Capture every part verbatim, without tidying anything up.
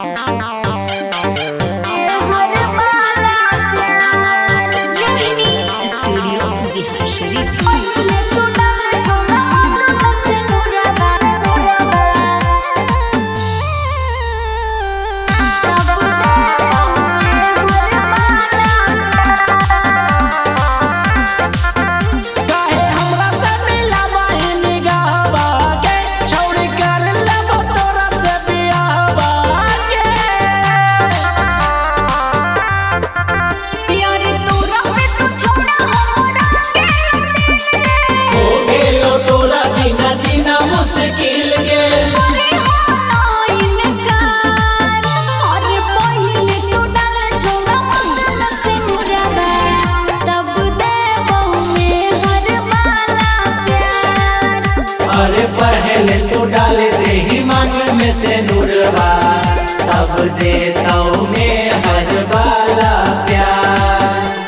अरे पहले तो डाल दे ही मांग में से नूरवा, तब देता हूँ मैं हर वाला प्यार।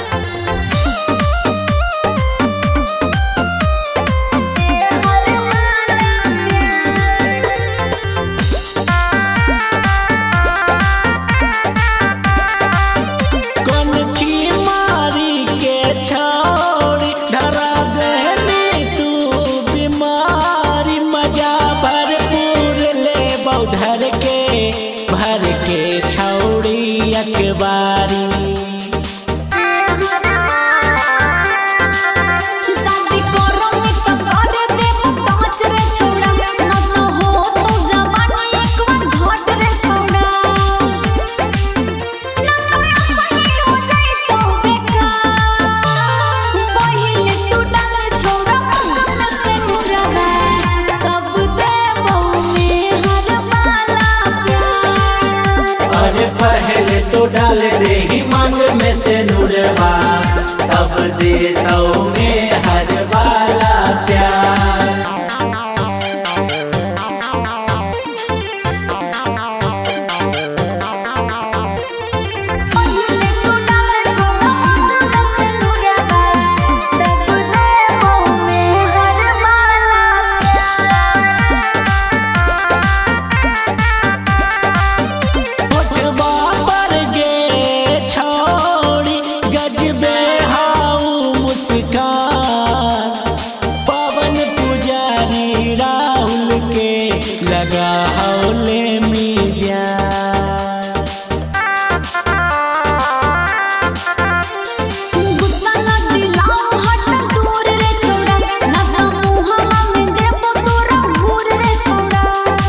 धर के भर के छौड़ी अखबारी शादी करो में तो कर दे पाँच रे छोड़ा, ना तो हो तो जवानी एक बार घट रे छोड़ा, ना तो सही हो जाए तो बेकार। पहले तू डाल छोड़ा मन से मुरादा, तब दे अरे पहले तो डाल दे ही मांग में से नूरवा, तब देता हूँ मैं हर वाला प्यार। पवन पुजारी राहुल के लगा हौले में जान, गुस्सा न दिलाओ हट दूर रे छोड़ा, ना ना मुहावा में देबो तोरा घूर रे छोड़ा,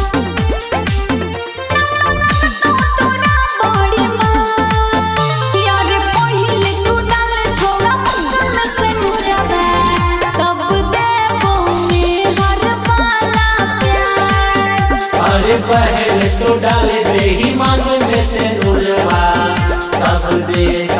ना तो तोरा बड़ी मां। यार पहिले तू डाल छोड़ा मन से मुरादा, तब देबो मैं हर वाला प्यार। अरे पहले तो डाल दे ही मांग में से नूरवा, तब दे